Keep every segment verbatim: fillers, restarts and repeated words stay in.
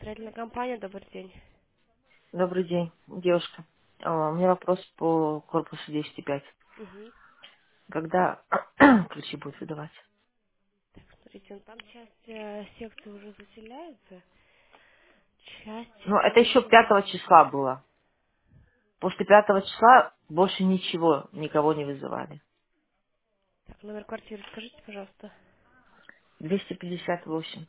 Строительная компания, добрый день. Добрый день, девушка. А, У меня вопрос по корпусу десять пять. Угу. Когда ключи будут выдавать? Так, смотрите, ну там часть э, секций уже заселяется, часть Ну, это еще еще... пятого числа было. После пятого числа больше ничего, никого не вызывали. Так, номер квартиры скажите, пожалуйста. двести пятьдесят восемь.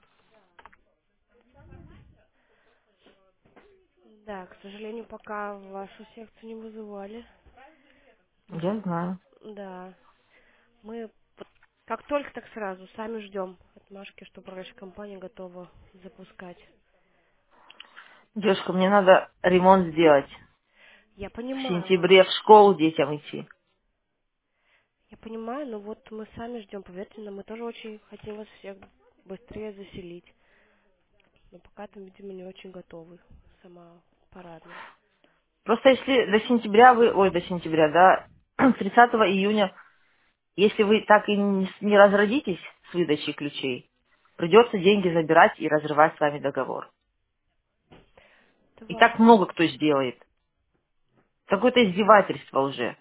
Да, к сожалению, пока вашу секцию не вызывали. Я знаю. Да, мы вот как только, так сразу, сами ждем отмашки, что управляющая компания готова запускать. Девушка, мне надо ремонт сделать. Я В понимаю вас. сентябре в школу детям идти. Я понимаю, но вот мы сами ждем, поверьте нам, мы тоже очень хотим вас всех быстрее заселить. Но пока там, видимо, не очень готовы. Сама парадная. Просто если до сентября вы, ой, до сентября, да, тридцатого июня, если вы так и не, с- не разродитесь с выдачей ключей, придется деньги забирать и разрывать с вами договор. Это И ваш так много выбор. кто сделает. Какое-то издевательство уже.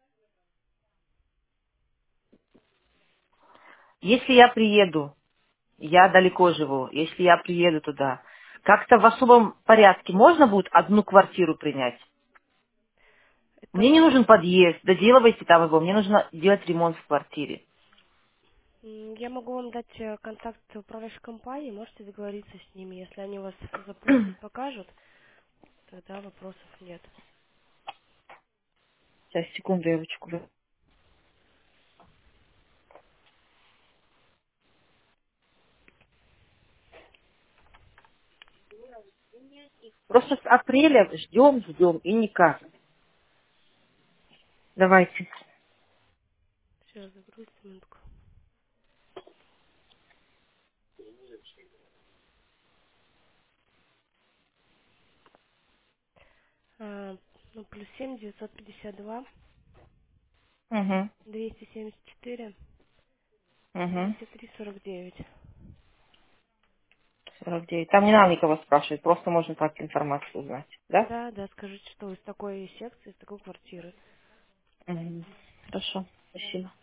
Если я приеду, я далеко живу, если я приеду туда, как-то в особом порядке можно будет одну квартиру принять? Это Мне не ваш... нужен подъезд, доделывайте там его, мне нужно делать ремонт в квартире. М, Я могу вам дать э, контакт управляющей компании, можете договориться с ними. Если они вас запустят, покажут, тогда вопросов нет. Сейчас, секунду, я ручку. Просто с апреля ждем, ждем и никак. Давайте. Сейчас заберу минутку. А, ну, плюс семь девятьсот пятьдесят два Угу, двести семьдесят четыре угу. семьдесят три сорок девять. сорок девять. Там не надо никого спрашивать, просто можно так информацию узнать. Да? Да, да, скажите, что вы из такой секции, из такой квартиры. Мгм. Хорошо, спасибо.